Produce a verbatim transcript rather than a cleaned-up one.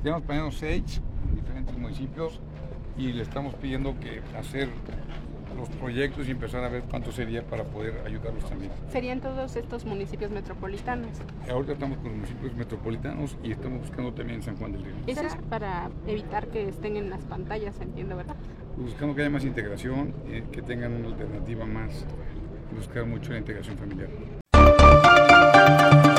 Tenemos planeado seis en diferentes municipios y le estamos pidiendo que hacer los proyectos y empezar a ver cuánto sería para poder ayudarlos también. ¿Serían todos estos municipios metropolitanos? Ahorita estamos con los municipios metropolitanos y estamos buscando también San Juan del Río. Eso es para evitar que estén en las pantallas, entiendo, ¿verdad? Buscando que haya más integración, eh, que tengan una alternativa más, buscar mucho la integración familiar.